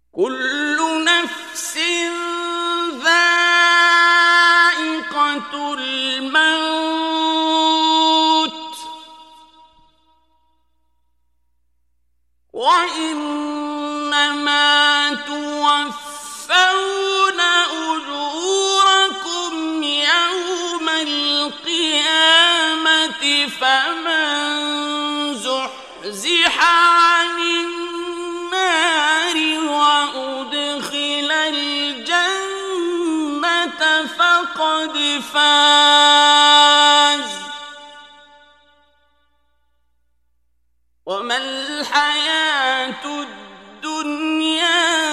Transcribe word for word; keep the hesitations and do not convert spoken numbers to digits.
كل نفس ذائقة الموت وإنما توفون أجوركم يوم القيامة فمن زحزح عن النار وأدخل الجنة فقد فاز وما الحياة الدنيا